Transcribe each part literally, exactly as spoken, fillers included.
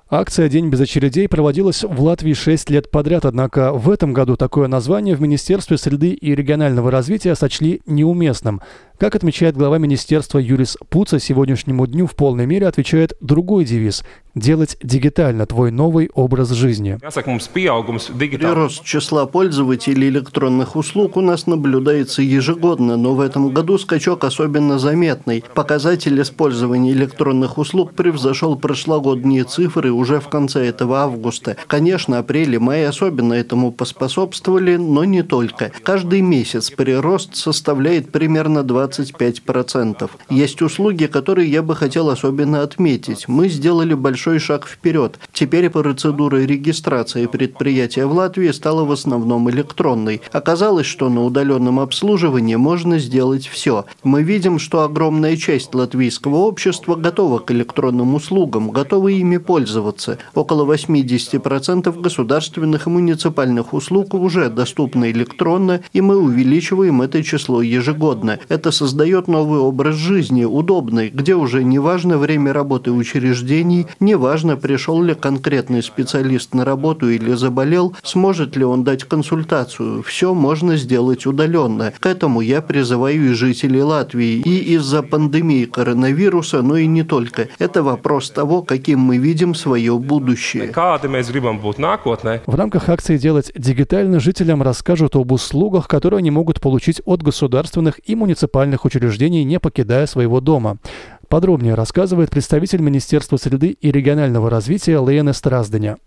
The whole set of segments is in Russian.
Акция «День без очередей» проводилась в Латвии шесть лет подряд, однако в этом году такое название в Министерстве среды и регионального развития сочли неуместным. Как отмечает глава министерства Юрис Пуца, сегодняшнему дню в полной мере отвечает другой девиз – «Делать дигитально твой новый образ жизни». Прирост числа пользователей электронных услуг у нас наблюдается ежегодно, но в этом году скачок особенно заметный. Показатель использования электронных услуг превзошел прошлогодние цифры уже в конце этого августа. Конечно, апрель и май особенно этому поспособствовали, но не только. Каждый месяц прирост составляет примерно двадцать пять процентов. Есть услуги, которые я бы хотел особенно отметить. Мы сделали большой шаг вперед. Теперь процедура регистрации предприятия в Латвии стала в основном электронной. Оказалось, что на удаленном обслуживании можно сделать все. Мы видим, что огромная часть латвийского общества готова к электронным услугам, готова ими пользоваться. Около восемьдесят процентов государственных и муниципальных услуг уже доступны электронно, и мы увеличиваем это число ежегодно. Это создает новый образ жизни, удобный, где уже не важно время работы учреждений, не важно, пришел ли конкретный специалист на работу или заболел, сможет ли он дать консультацию. Все можно сделать удаленно. К этому я призываю и жителей Латвии. И из-за пандемии коронавируса, но и не только. Это вопрос того, каким мы видим свое будущее. В рамках акции «Делать дигитально» жителям расскажут об услугах, которые они могут получить от государственных и муниципальных учреждений, не покидая своего дома. Подробнее рассказывает представитель Министерства среды и регионального развития Лена Стразденя.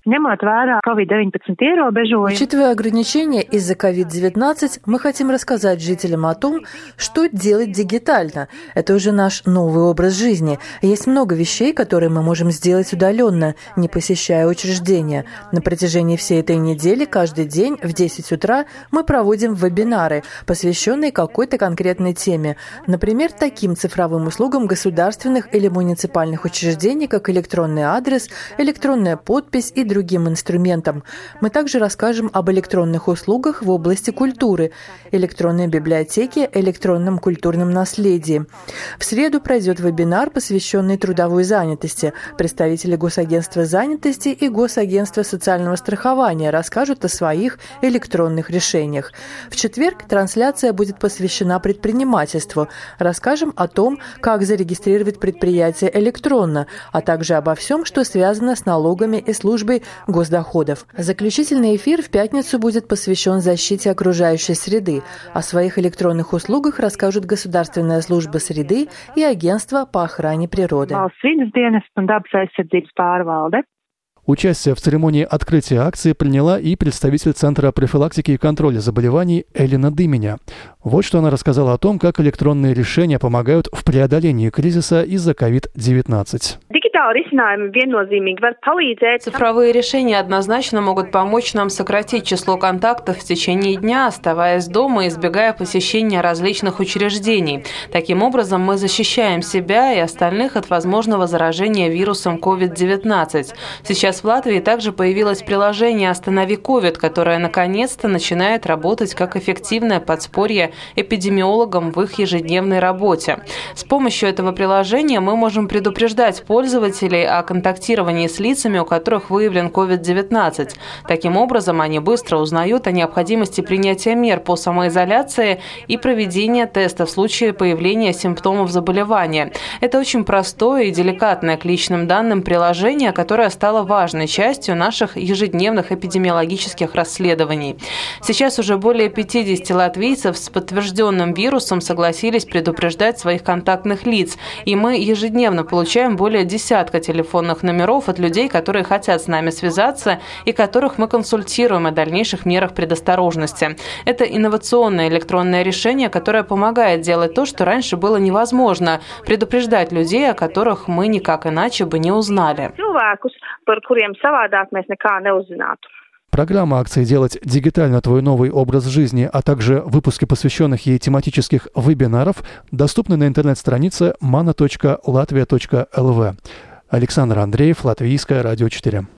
Учитывая ограничения из-за ковид девятнадцать, мы хотим рассказать жителям о том, что делать дигитально. Это уже наш новый образ жизни. Есть много вещей, которые мы можем сделать удаленно, не посещая учреждения. На протяжении всей этой недели каждый день в десять утра мы проводим вебинары, посвященные какой-то конкретной теме. Например, таким цифровым услугам государства, или муниципальных учреждений, как электронный адрес, электронная подпись и другим инструментам. Мы также расскажем об электронных услугах в области культуры, электронной библиотеке, электронном культурном наследии. В среду пройдет вебинар, посвященный трудовой занятости. Представители Госагентства занятости и Госагентства социального страхования расскажут о своих электронных решениях. В четверг трансляция будет посвящена предпринимательству. Расскажем о том, как зарегистрировать предприятие электронно, а также обо всем, что связано с налогами и службой госдоходов. Заключительный эфир в пятницу будет посвящен защите окружающей среды. О своих электронных услугах расскажут Государственная служба среды и Агентство по охране природы. Участие в церемонии открытия акции приняла и представитель Центра профилактики и контроля заболеваний Элина Дыменя. Вот что она рассказала о том, как электронные решения помогают в преодолении кризиса из-за ковид девятнадцать. Цифровые решения однозначно могут помочь нам сократить число контактов в течение дня, оставаясь дома и избегая посещения различных учреждений. Таким образом, мы защищаем себя и остальных от возможного заражения вирусом ковид девятнадцать. Сейчас в Латвии также появилось приложение «Останови ковид», которое наконец-то начинает работать как эффективное подспорье эпидемиологам в их ежедневной работе. С помощью этого приложения мы можем предупреждать пользователей о контактировании с лицами, у которых выявлен ковид девятнадцать. Таким образом, они быстро узнают о необходимости принятия мер по самоизоляции и проведения теста в случае появления симптомов заболевания. Это очень простое и деликатное к личным данным приложение, которое стало важной частью наших ежедневных эпидемиологических расследований. Сейчас уже более пятьдесят латвийцев с подтвержденным вирусом согласились предупреждать своих контактных лиц, и мы ежедневно получаем более десятка телефонных номеров от людей, которые хотят с нами связаться и которых мы консультируем о дальнейших мерах предосторожности. Это инновационное электронное решение, которое помогает делать то, что раньше было невозможно – предупреждать людей, о которых мы никак иначе бы не узнали. Программа акции «Делать дигитально твой новый образ жизни», а также выпуски, посвященных ей тематических вебинаров, доступны на интернет-странице mana точка latvia точка эл ви. Александр Андреев, Латвийское радио четыре.